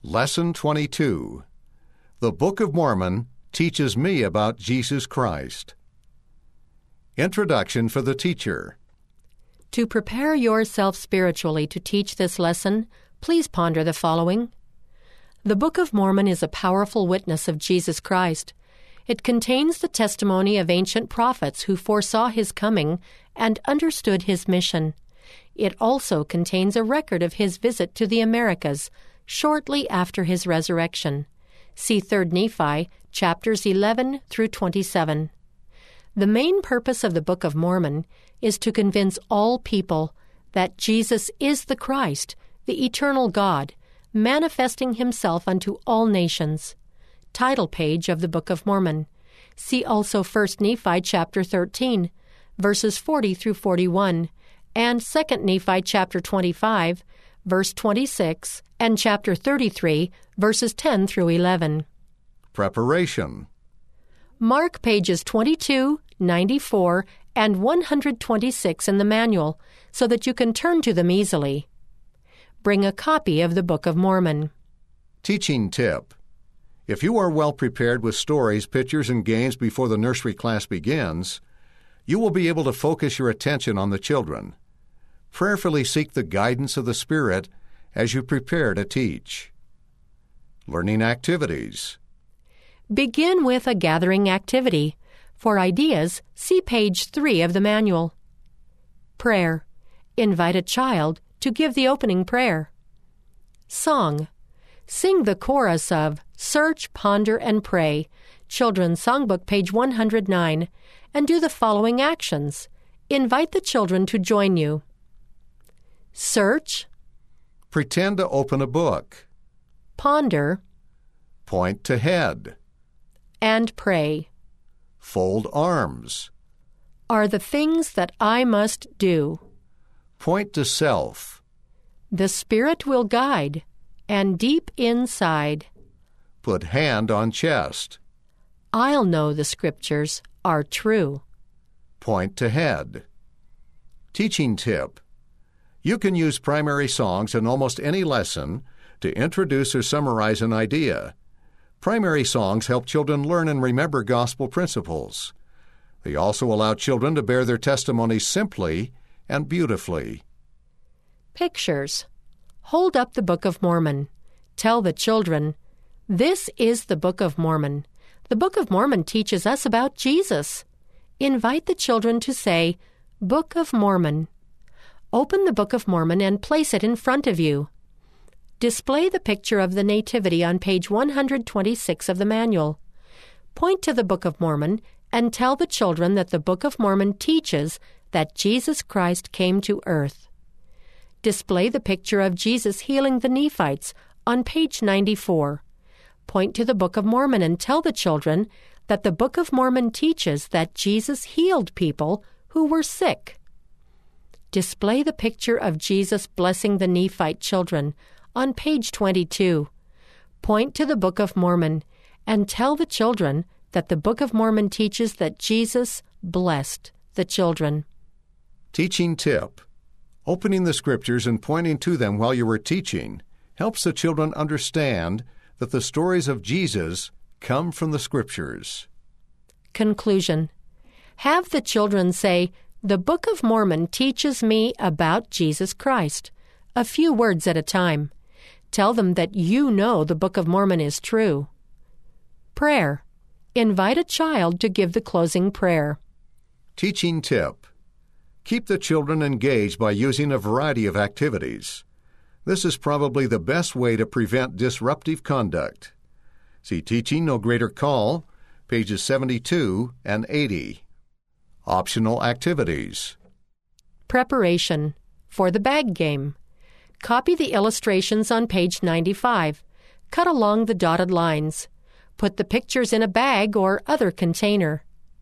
Lesson 22. The Book of Mormon teaches me about Jesus Christ. Introduction for the teacher. To prepare yourself spiritually to teach this lesson, please ponder the following. The Book of Mormon is a powerful witness of Jesus Christ. It contains the testimony of ancient prophets who foresaw his coming and understood his mission. It also contains a record of his visit to the Americas shortly after his resurrection. See 3 Nephi, chapters 11 through 27. The main purpose of the Book of Mormon is to convince all people that Jesus is the Christ, the eternal God, manifesting himself unto all nations. Title page of the Book of Mormon. See also 1 Nephi chapter 13, verses 40 through 41, and 2 Nephi chapter 25, verse 26, and chapter 33, verses 10 through 11. Preparation. Mark pages 22, 94, and 126 in the manual so that you can turn to them easily. Bring a copy of the Book of Mormon. Teaching tip. If you are well prepared with stories, pictures, and games before the nursery class begins, you will be able to focus your attention on the children. Prayerfully seek the guidance of the Spirit as you prepare to teach. Learning activities. Begin with a gathering activity. For ideas, see page 3 of the manual. Prayer. Invite a child to give the opening prayer. Song. Sing the chorus of Search, Ponder, and Pray, Children's Songbook, page 109, and do the following actions. Invite the children to join you. Search. Pretend to open a book. Ponder. Point to head. And pray. Fold arms. Are the things that I must do. Point to self. The Spirit will guide, and deep inside. Put hand on chest. I'll know the Scriptures are true. Point to head. Teaching tip. You can use primary songs in almost any lesson to introduce or summarize an idea. Primary songs help children learn and remember gospel principles. They also allow children to bear their testimonies simply and beautifully. Pictures. Hold up the Book of Mormon. Tell the children, "This is the Book of Mormon. The Book of Mormon teaches us about Jesus." Invite the children to say, "Book of Mormon." Open the Book of Mormon and place it in front of you. Display the picture of the Nativity on page 126 of the manual. Point to the Book of Mormon and tell the children that the Book of Mormon teaches that Jesus Christ came to earth. Display the picture of Jesus healing the Nephites on page 94. Point to the Book of Mormon and tell the children that the Book of Mormon teaches that Jesus healed people who were sick. Display the picture of Jesus blessing the Nephite children on page 22. Point to the Book of Mormon and tell the children that the Book of Mormon teaches that Jesus blessed the children. Teaching tip. Opening the Scriptures and pointing to them while you are teaching helps the children understand that the stories of Jesus come from the Scriptures. Conclusion. Have the children say, "The Book of Mormon teaches me about Jesus Christ," a few words at a time. Tell them that you know the Book of Mormon is true. Prayer. Invite a child to give the closing prayer. Teaching tip. Keep the children engaged by using a variety of activities. This is probably the best way to prevent disruptive conduct. See Teaching No Greater Call, pages 72 and 80. Optional activities. Preparation. For the bag game. Copy the illustrations on page 95. Cut along the dotted lines. Put the pictures in a bag or other container.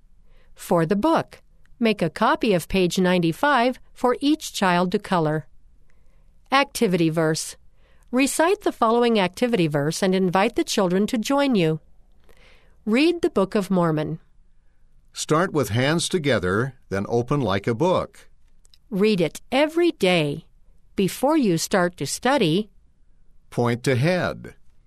For the book. Make a copy of page 95 for each child to color. Activity verse. Recite the following activity verse and invite the children to join you. Read the Book of Mormon. Start with hands together, then open like a book. Read it every day. Before you start to study, Point to head.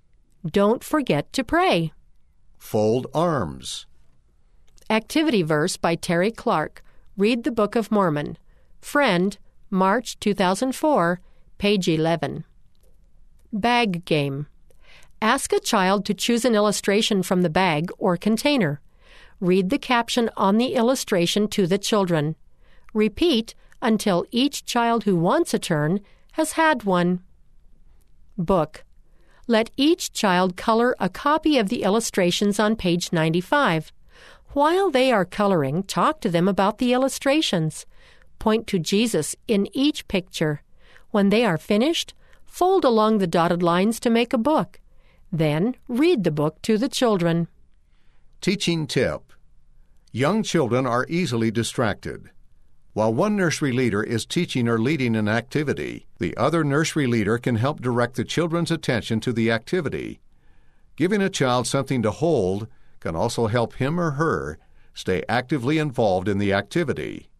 Don't forget to pray. Fold arms. Activity verse by Terry Clark. Read the Book of Mormon. Friend, March 2004, page 11. Bag game. Ask a child to choose an illustration from the bag or container. Read the caption on the illustration to the children. Repeat until each child who wants a turn has had one. Book. Let each child color a copy of the illustrations on page 95. While they are coloring, talk to them about the illustrations. Point to Jesus in each picture. When they are finished, fold along the dotted lines to make a book. Then read the book to the children. Teaching tip. Young children are easily distracted. While one nursery leader is teaching or leading an activity, the other nursery leader can help direct the children's attention to the activity. Giving a child something to hold can also help him or her stay actively involved in the activity.